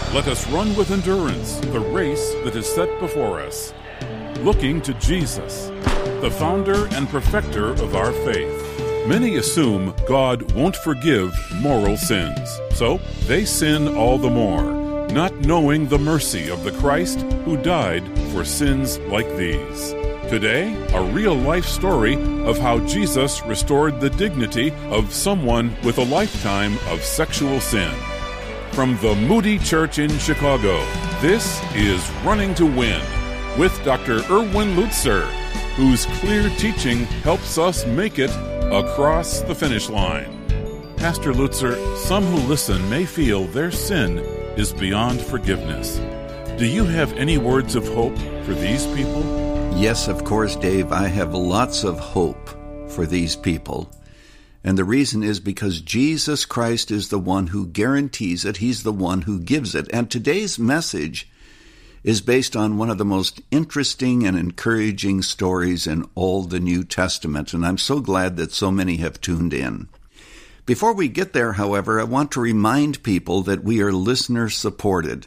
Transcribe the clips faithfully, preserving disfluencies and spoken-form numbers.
Let us run with endurance the race that is set before us, looking to Jesus, the founder and perfecter of our faith. Many assume God won't forgive moral sins, so they sin all the more, not knowing the mercy of the Christ who died for sins like these. Today, a real-life story of how Jesus restored the dignity of someone with a lifetime of sexual sin. From the Moody Church in Chicago, this is Running to Win with Doctor Erwin Lutzer, whose clear teaching helps us make it across the finish line. Pastor Lutzer, some who listen may feel their sin is beyond forgiveness. Do you have any words of hope for these people? Yes, of course, Dave. I have lots of hope for these people. And the reason is because Jesus Christ is the one who guarantees it. He's the one who gives it. And today's message is based on one of the most interesting and encouraging stories in all the New Testament. And I'm so glad that so many have tuned in. Before we get there, however, I want to remind people that we are listener-supported.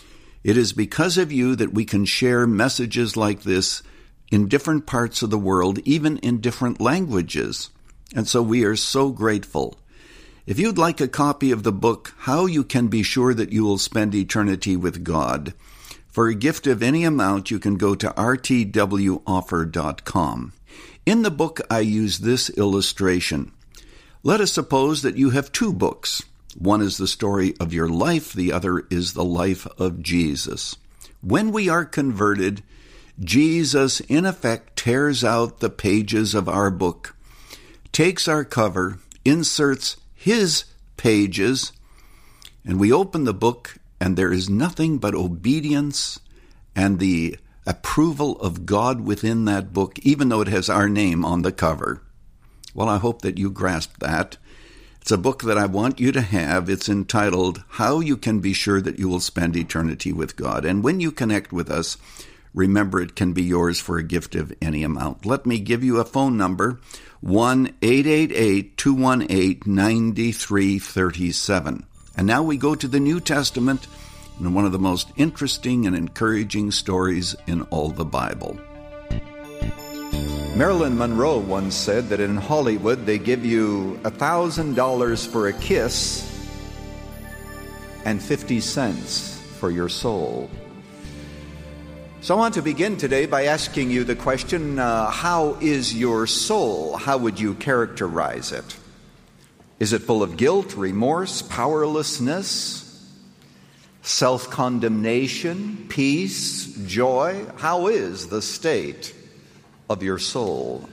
It is because of you that we can share messages like this in different parts of the world, even in different languages. And so we are so grateful. If you'd like a copy of the book, How You Can Be Sure That You Will Spend Eternity with God, for a gift of any amount, you can go to r t w offer dot com. In the book, I use this illustration. Let us suppose that you have two books. One is the story of your life, the other is the life of Jesus. When we are converted, Jesus, in effect, tears out the pages of our book, takes our cover, inserts his pages, and we open the book, and there is nothing but obedience and the approval of God within that book, even though it has our name on the cover. Well, I hope that you grasp that. It's a book that I want you to have. It's entitled, How You Can Be Sure That You Will Spend Eternity with God. And when you connect with us, remember it can be yours for a gift of any amount. Let me give you a phone number, one eight eight eight, two one eight, nine three three seven. And now we go to the New Testament and one of the most interesting and encouraging stories in all the Bible. Marilyn Monroe once said that in Hollywood they give you one thousand dollars for a kiss and fifty cents for your soul. So I want to begin today by asking you the question, uh, how is your soul? How would you characterize it? Is it full of guilt, remorse, powerlessness, self-condemnation, peace, joy? How is the state of your soul?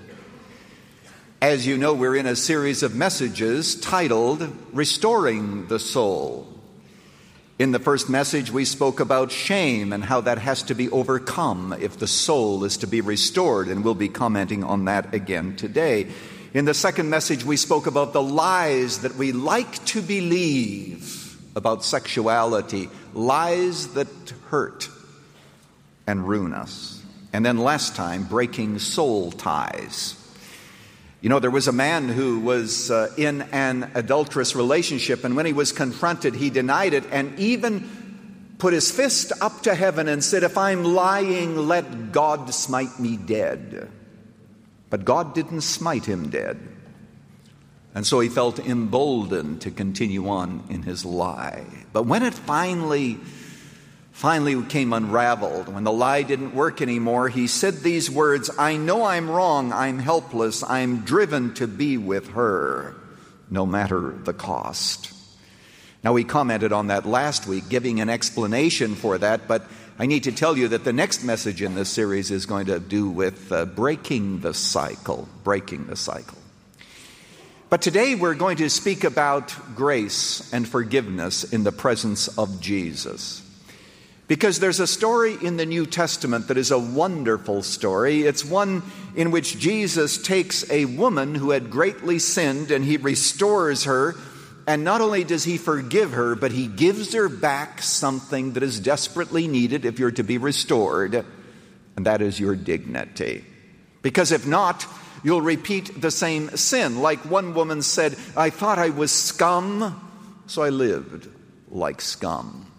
As you know, we're in a series of messages titled Restoring the Soul. In the first message, we spoke about shame and how that has to be overcome if the soul is to be restored, and we'll be commenting on that again today. In the second message, we spoke about the lies that we like to believe about sexuality, lies that hurt and ruin us. And then last time, breaking soul ties. You know, there was a man who was uh, in an adulterous relationship, and when he was confronted, he denied it and even put his fist up to heaven and said, "If I'm lying, let God smite me dead." But God didn't smite him dead. And so he felt emboldened to continue on in his lie. But when it finally finally became unraveled, when the lie didn't work anymore, he said these words, "I know I'm wrong, I'm helpless, I'm driven to be with her, no matter the cost." Now, we commented on that last week, giving an explanation for that, but I need to tell you that the next message in this series is going to do with uh, breaking the cycle, breaking the cycle. But today we're going to speak about grace and forgiveness in the presence of Jesus. Because there's a story in the New Testament that is a wonderful story. It's one in which Jesus takes a woman who had greatly sinned and he restores her. And not only does he forgive her, but he gives her back something that is desperately needed if you're to be restored. And that is your dignity. Because if not, you'll repeat the same sin. Like one woman said, "I thought I was scum, so I lived like scum."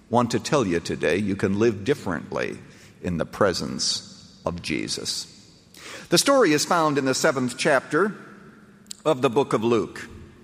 want to tell you today you can live differently in the presence of Jesus. The story is found in the seventh chapter of the book of Luke.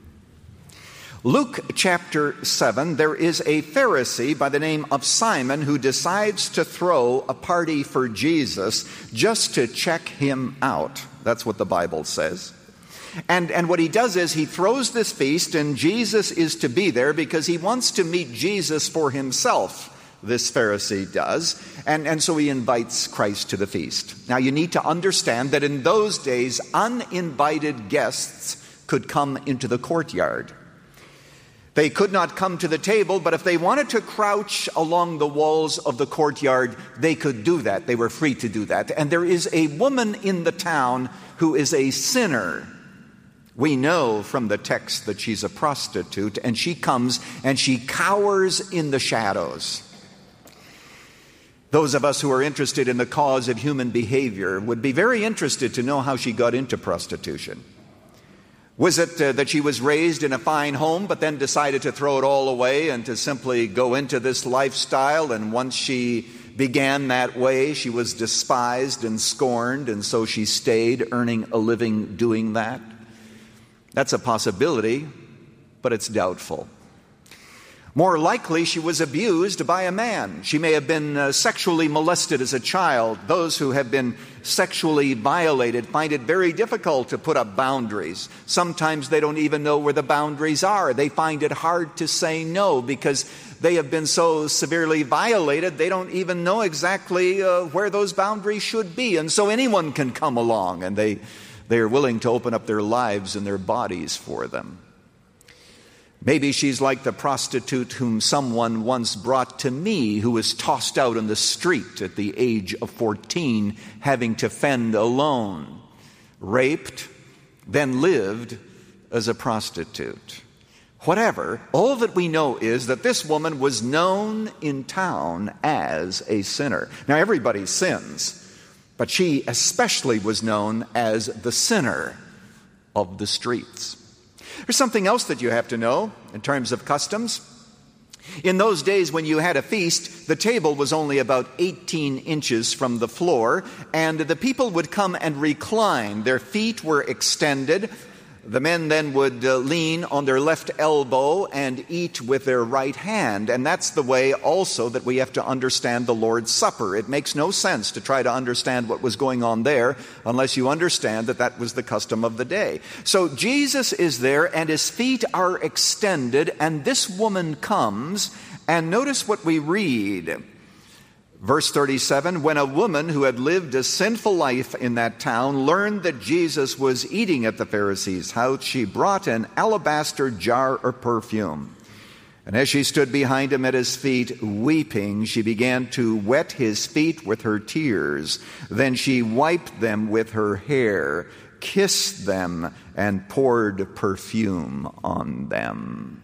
Luke chapter seven, there is a Pharisee by the name of Simon who decides to throw a party for Jesus just to check him out. That's what the Bible says. And, and what he does is he throws this feast, and Jesus is to be there because he wants to meet Jesus for himself. This Pharisee does. And, and so he invites Christ to the feast. Now you need to understand that in those days, uninvited guests could come into the courtyard. They could not come to the table, but if they wanted to crouch along the walls of the courtyard, they could do that. They were free to do that. And there is a woman in the town who is a sinner. We know from the text that she's a prostitute, and she comes and she cowers in the shadows. Those of us who are interested in the cause of human behavior would be very interested to know how she got into prostitution. Was it uh, that she was raised in a fine home but then decided to throw it all away and to simply go into this lifestyle, and once she began that way she was despised and scorned, and so she stayed earning a living doing that? That's a possibility, but it's doubtful. More likely, she was abused by a man. She may have been uh, sexually molested as a child. Those who have been sexually violated find it very difficult to put up boundaries. Sometimes they don't even know where the boundaries are. They find it hard to say no because they have been so severely violated, they don't even know exactly uh, where those boundaries should be. And so anyone can come along, and they, they are willing to open up their lives and their bodies for them. Maybe she's like the prostitute whom someone once brought to me, who was tossed out on the street at the age of fourteen, having to fend alone, raped, then lived as a prostitute. Whatever, all that we know is that this woman was known in town as a sinner. Now, everybody sins, but she especially was known as the sinner of the streets. There's something else that you have to know in terms of customs. In those days when you had a feast, the table was only about eighteen inches from the floor, and the people would come and recline. Their feet were extended. The men then would uh, lean on their left elbow and eat with their right hand. And that's the way also that we have to understand the Lord's Supper. It makes no sense to try to understand what was going on there unless you understand that that was the custom of the day. So Jesus is there and his feet are extended, and this woman comes, and notice what we read. Verse thirty-seven, when a woman who had lived a sinful life in that town learned that Jesus was eating at the Pharisees' house, she brought an alabaster jar of perfume. And as she stood behind him at his feet, weeping, she began to wet his feet with her tears. Then she wiped them with her hair, kissed them, and poured perfume on them.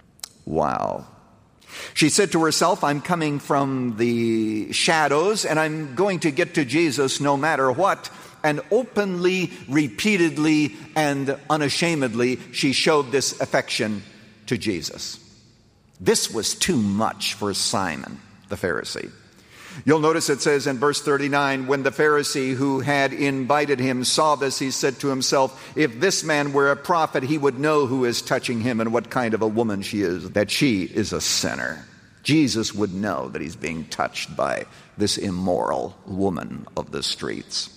Wow. She said to herself, I'm coming from the shadows, and I'm going to get to Jesus no matter what. And openly, repeatedly, and unashamedly, she showed this affection to Jesus. This was too much for Simon, the Pharisee. You'll notice it says in verse thirty-nine, when the Pharisee who had invited him saw this, he said to himself, if this man were a prophet, he would know who is touching him and what kind of a woman she is, that she is a sinner. Jesus would know that he's being touched by this immoral woman of the streets.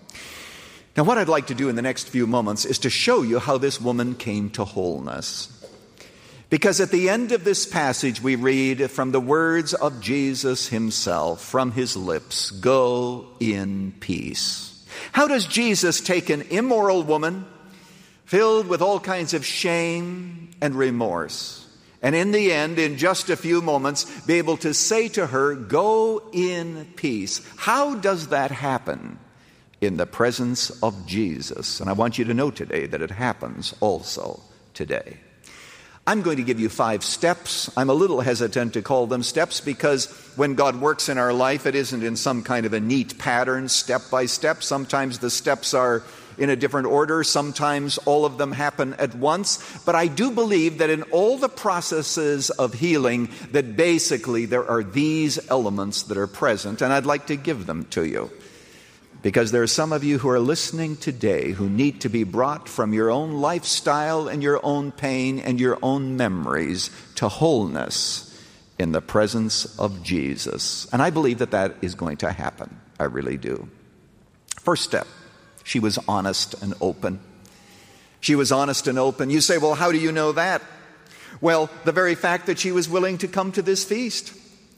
Now, what I'd like to do in the next few moments is to show you how this woman came to wholeness. Because at the end of this passage we read from the words of Jesus himself, from his lips, go in peace. How does Jesus take an immoral woman filled with all kinds of shame and remorse, and in the end, in just a few moments, be able to say to her, go in peace? How does that happen? In the presence of Jesus. And I want you to know today that it happens also today. I'm going to give you five steps. I'm a little hesitant to call them steps because when God works in our life, it isn't in some kind of a neat pattern, step by step. Sometimes the steps are in a different order. Sometimes all of them happen at once. But I do believe that in all the processes of healing, that basically there are these elements that are present, and I'd like to give them to you. Because there are some of you who are listening today who need to be brought from your own lifestyle and your own pain and your own memories to wholeness in the presence of Jesus. And I believe that that is going to happen. I really do. First step, she was honest and open. She was honest and open. You say, well, how do you know that? Well, the very fact that she was willing to come to this feast.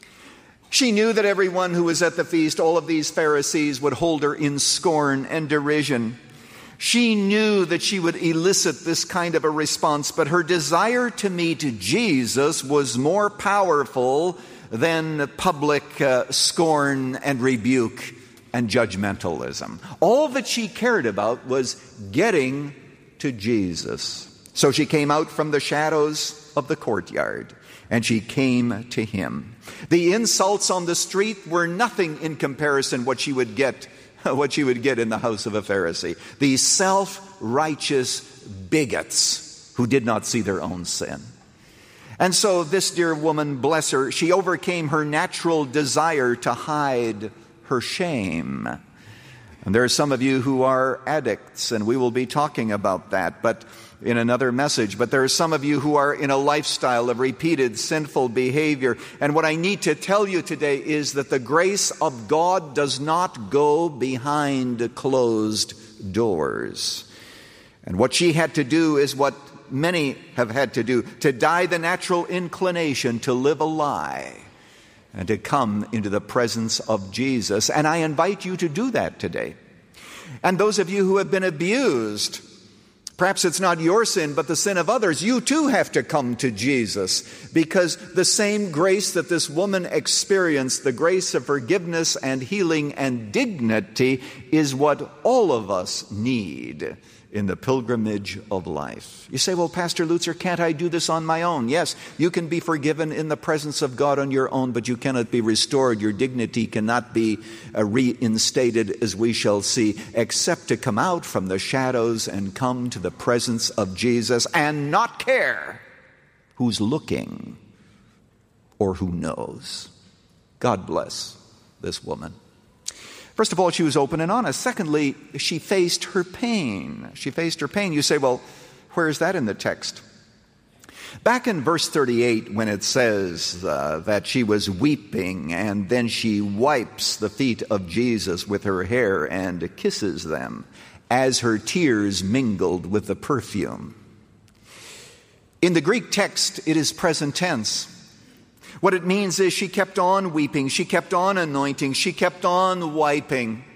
She knew that everyone who was at the feast, all of these Pharisees, would hold her in scorn and derision. She knew that she would elicit this kind of a response, but her desire to meet Jesus was more powerful than public uh, scorn and rebuke and judgmentalism. All that she cared about was getting to Jesus. So she came out from the shadows of the courtyard, and she came to him. The insults on the street were nothing in comparison what she would get, what she would get in the house of a Pharisee. These self-righteous bigots who did not see their own sin. And so this dear woman, bless her, she overcame her natural desire to hide her shame. And there are some of you who are addicts, and we will be talking about that, but in another message. But there are some of you who are in a lifestyle of repeated sinful behavior. And what I need to tell you today is that the grace of God does not go behind closed doors. And what she had to do is what many have had to do, to die the natural inclination to live a lie and to come into the presence of Jesus. And I invite you to do that today. And those of you who have been abused, perhaps it's not your sin, but the sin of others, you too have to come to Jesus, because the same grace that this woman experienced, the grace of forgiveness and healing and dignity, is what all of us need in the pilgrimage of life. You say, well, Pastor Lutzer, can't I do this on my own? Yes, you can be forgiven in the presence of God on your own, but you cannot be restored. Your dignity cannot be uh, reinstated, as we shall see, except to come out from the shadows and come to the presence of Jesus and not care who's looking or who knows. God bless this woman. First of all, she was open and honest. Secondly, she faced her pain. She faced her pain. You say, well, where is that in the text? Back in verse thirty-eight, when it says uh, that she was weeping, and then she wipes the feet of Jesus with her hair and kisses them as her tears mingled with the perfume. In the Greek text, it is present tense. What it means is she kept on weeping, she kept on anointing, she kept on wiping.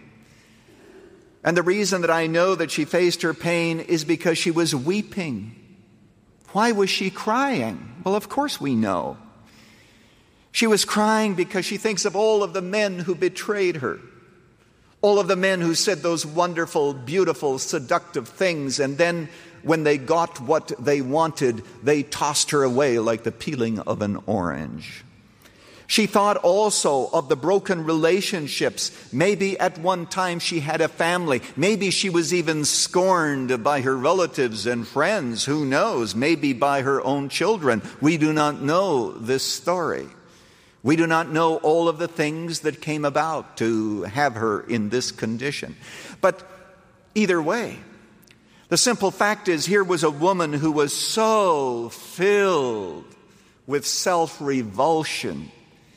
And the reason that I know that she faced her pain is because she was weeping. Why was she crying? Well, of course we know. She was crying because she thinks of all of the men who betrayed her. All of the men who said those wonderful, beautiful, seductive things, and then when they got what they wanted, they tossed her away like the peeling of an orange. She thought also of the broken relationships. Maybe at one time she had a family. Maybe she was even scorned by her relatives and friends. Who knows? Maybe by her own children. We do not know this story. We do not know all of the things that came about to have her in this condition. But either way, the simple fact is, here was a woman who was so filled with self-revulsion,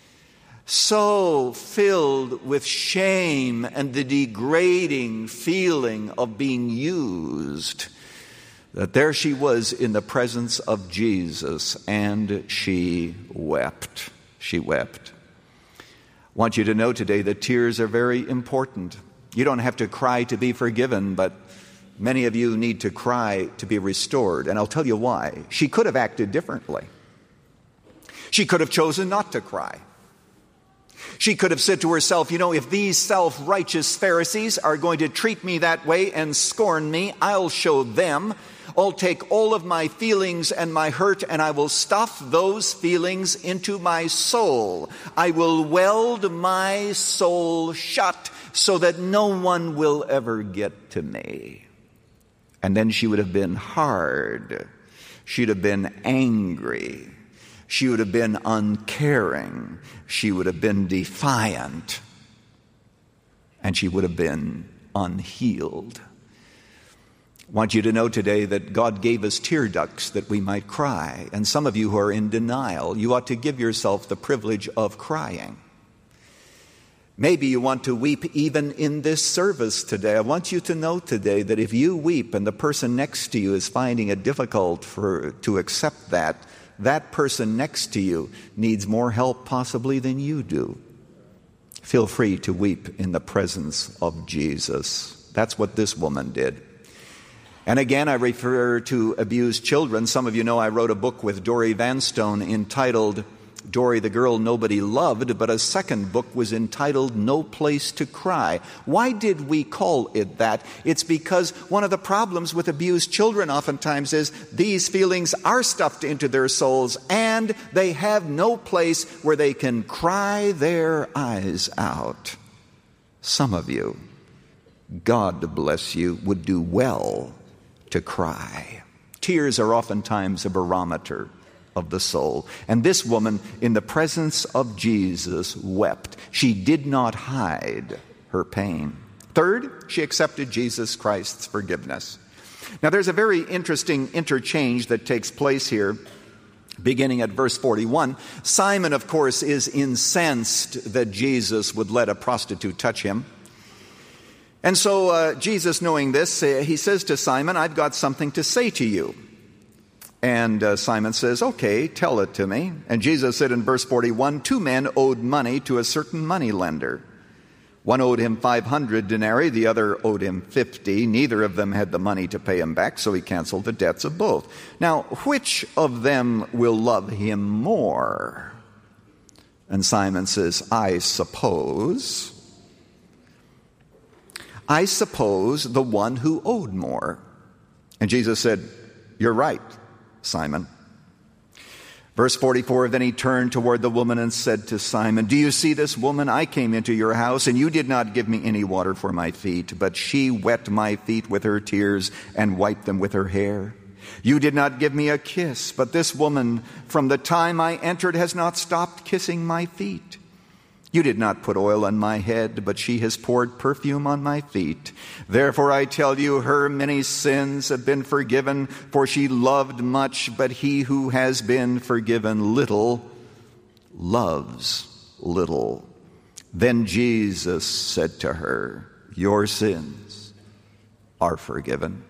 so filled with shame and the degrading feeling of being used, that there she was in the presence of Jesus, and she wept. She wept. I want you to know today that tears are very important. You don't have to cry to be forgiven, but many of you need to cry to be restored. And I'll tell you why. She could have acted differently. She could have chosen not to cry. She could have said to herself, you know, if these self-righteous Pharisees are going to treat me that way and scorn me, I'll show them. I'll take all of my feelings and my hurt, and I will stuff those feelings into my soul. I will weld my soul shut so that no one will ever get to me. And then she would have been hard. She'd have been angry. She would have been uncaring. She would have been defiant. And she would have been unhealed. I want you to know today that God gave us tear ducts that we might cry. And some of you who are in denial, you ought to give yourself the privilege of crying. Maybe you want to weep even in this service today. I want you to know today that if you weep and the person next to you is finding it difficult for to accept that, that person next to you needs more help possibly than you do. Feel free to weep in the presence of Jesus. That's what this woman did. And again, I refer to abused children. Some of you know I wrote a book with Dory Vanstone entitled Dory the Girl Nobody Loved, but a second book was entitled No Place to Cry. Why did we call it that? It's because one of the problems with abused children oftentimes is these feelings are stuffed into their souls and they have no place where they can cry their eyes out. Some of you, God bless you, would do well to cry. Tears are oftentimes a barometer of the soul. And this woman, in the presence of Jesus, wept. She did not hide her pain. Third, she accepted Jesus Christ's forgiveness. Now, there's a very interesting interchange that takes place here, beginning at verse forty-one. Simon, of course, is incensed that Jesus would let a prostitute touch him. And so uh, Jesus, knowing this, uh, he says to Simon, I've got something to say to you. And uh, Simon says, okay, tell it to me. And Jesus said in verse forty-one, two men owed money to a certain moneylender. One owed him five hundred denarii, the other owed him fifty. Neither of them had the money to pay him back, so he canceled the debts of both. Now, which of them will love him more? And Simon says, I suppose, I suppose the one who owed more. And Jesus said, you're right, Simon. Verse forty-four, then he turned toward the woman and said to Simon, do you see this woman? I came into your house, and you did not give me any water for my feet, but she wet my feet with her tears and wiped them with her hair. You did not give me a kiss, but this woman, from the time I entered, has not stopped kissing my feet. You did not put oil on my head, but she has poured perfume on my feet. Therefore I tell you, her many sins have been forgiven, for she loved much, but he who has been forgiven little loves little. Then Jesus said to her, your sins are forgiven.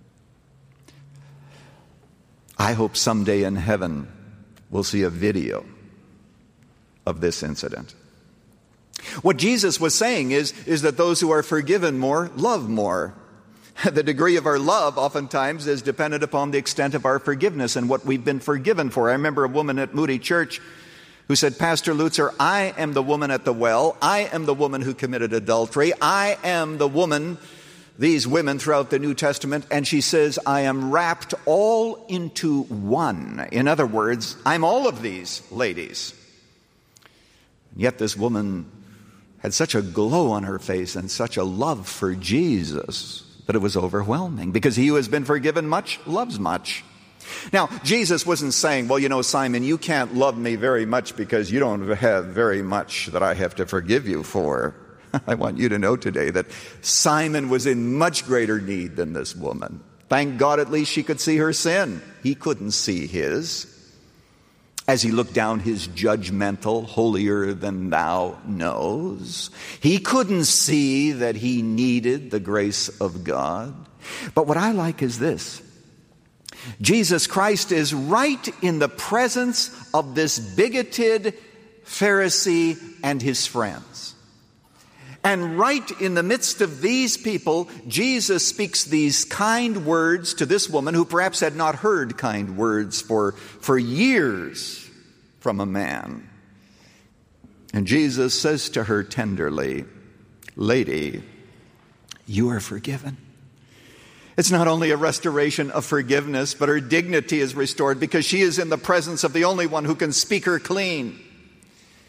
I hope someday in heaven we'll see a video of this incident. What Jesus was saying is, is that those who are forgiven more love more. The degree of our love oftentimes is dependent upon the extent of our forgiveness and what we've been forgiven for. I remember a woman at Moody Church who said, Pastor Lutzer, I am the woman at the well. I am the woman who committed adultery. I am the woman, these women throughout the New Testament. And she says, I am wrapped all into one. In other words, I'm all of these ladies. Yet this woman had such a glow on her face and such a love for Jesus that it was overwhelming, because he who has been forgiven much loves much. Now, Jesus wasn't saying, well, you know, Simon, you can't love me very much because you don't have very much that I have to forgive you for. I want you to know today that Simon was in much greater need than this woman. Thank God at least she could see her sin. He couldn't see his. As he looked down his judgmental, holier than thou nose, he couldn't see that he needed the grace of God. But what I like is this. Jesus Christ is right in the presence of this bigoted Pharisee and his friends. And right in the midst of these people, Jesus speaks these kind words to this woman who perhaps had not heard kind words for, for years from a man. And Jesus says to her tenderly, Lady, you are forgiven. It's not only a restoration of forgiveness, but her dignity is restored because she is in the presence of the only one who can speak her clean.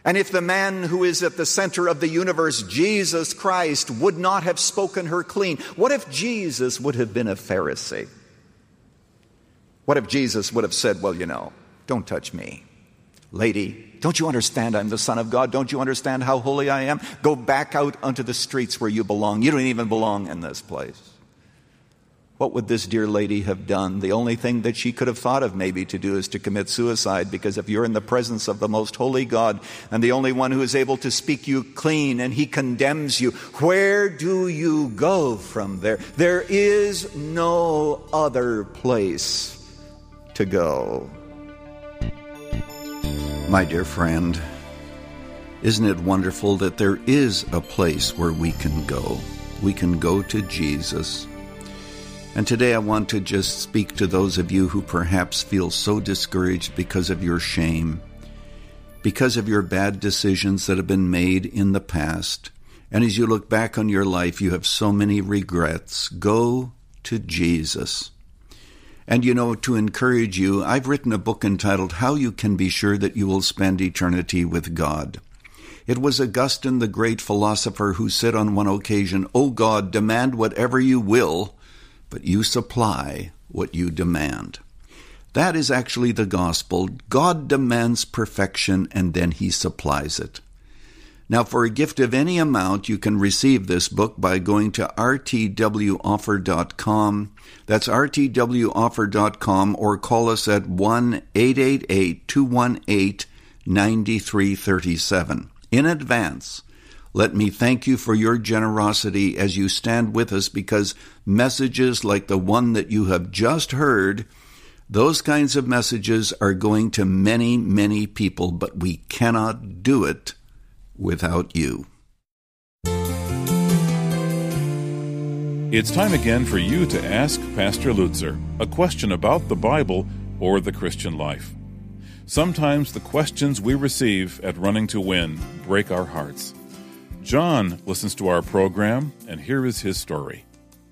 And if the man who is at the center of the universe, Jesus Christ, would not have spoken her clean, what if Jesus would have been a Pharisee? What if Jesus would have said, well, you know, don't touch me. Lady, don't you understand I'm the Son of God? Don't you understand how holy I am? Go back out onto the streets where you belong. You don't even belong in this place. What would this dear lady have done? The only thing that she could have thought of maybe to do is to commit suicide, because if you're in the presence of the most holy God and the only one who is able to speak you clean and he condemns you, where do you go from there? There is no other place to go. My dear friend, isn't it wonderful that there is a place where we can go? We can go to Jesus. And today I want to just speak to those of you who perhaps feel so discouraged because of your shame, because of your bad decisions that have been made in the past. And as you look back on your life, you have so many regrets. Go to Jesus. And you know, to encourage you, I've written a book entitled How You Can Be Sure That You Will Spend Eternity with God. It was Augustine, the great philosopher, who said on one occasion, "O God, demand whatever you will, but you supply what you demand." That is actually the gospel. God demands perfection, and then he supplies it. Now, for a gift of any amount, you can receive this book by going to r t w offer dot com. That's r t w offer dot com, or call us at one eight eight eight, two one eight, nine three three seven. In advance, let me thank you for your generosity as you stand with us, because messages like the one that you have just heard, those kinds of messages are going to many, many people, but we cannot do it without you. It's time again for you to ask Pastor Lutzer a question about the Bible or the Christian life. Sometimes the questions we receive at Running to Win break our hearts. John listens to our program, and here is his story.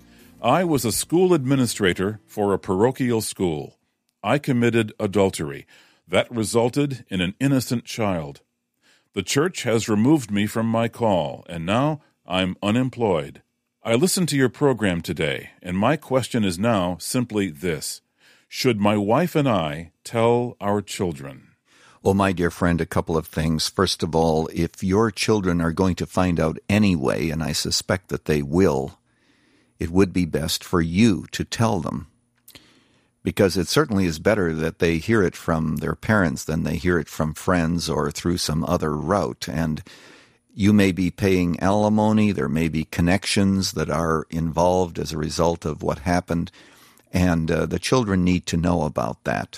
I was a school administrator for a parochial school. I committed adultery. That resulted in an innocent child. The church has removed me from my call, and now I'm unemployed. I listened to your program today, and my question is now simply this: should my wife and I tell our children? Well, my dear friend, a couple of things. First of all, if your children are going to find out anyway, and I suspect that they will, it would be best for you to tell them. Because it certainly is better that they hear it from their parents than they hear it from friends or through some other route. And you may be paying alimony, there may be connections that are involved as a result of what happened, and uh, the children need to know about that.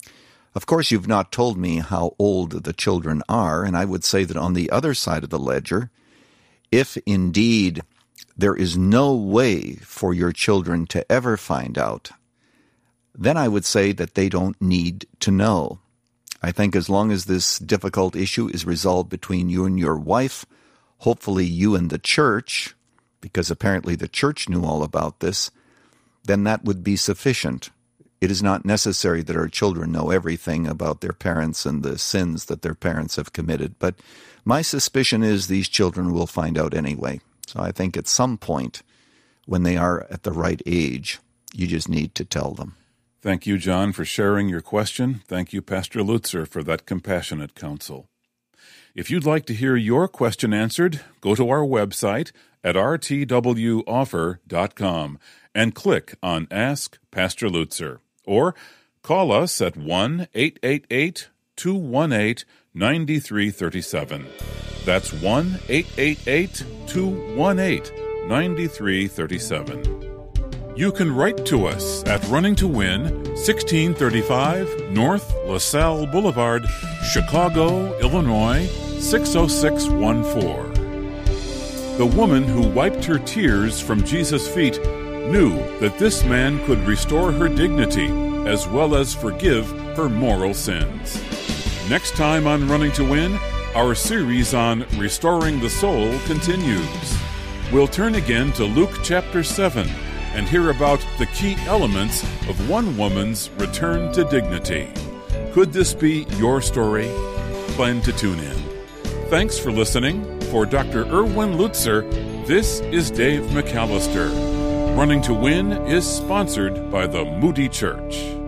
Of course, you've not told me how old the children are, and I would say that on the other side of the ledger, if indeed there is no way for your children to ever find out, then I would say that they don't need to know. I think as long as this difficult issue is resolved between you and your wife, hopefully you and the church, because apparently the church knew all about this, then that would be sufficient. It is not necessary that our children know everything about their parents and the sins that their parents have committed, but my suspicion is these children will find out anyway. So I think at some point, when they are at the right age, you just need to tell them. Thank you, John, for sharing your question. Thank you, Pastor Lutzer, for that compassionate counsel. If you'd like to hear your question answered, go to our website at r t w offer dot com and click on Ask Pastor Lutzer, or call us at one eight eight eight, two one eight, nine three three seven. That's one eight eight eight, two one eight, nine three three seven. You can write to us at Running to Win, sixteen thirty-five North LaSalle Boulevard, Chicago, Illinois, six oh six one four. The woman who wiped her tears from Jesus' feet knew that this man could restore her dignity as well as forgive her moral sins. Next time on Running to Win, our series on Restoring the Soul continues. We'll turn again to Luke chapter seven and hear about the key elements of one woman's return to dignity. Could this be your story? Plan to tune in. Thanks for listening. For Doctor Erwin Lutzer, this is Dave McAllister. Running to Win is sponsored by the Moody Church.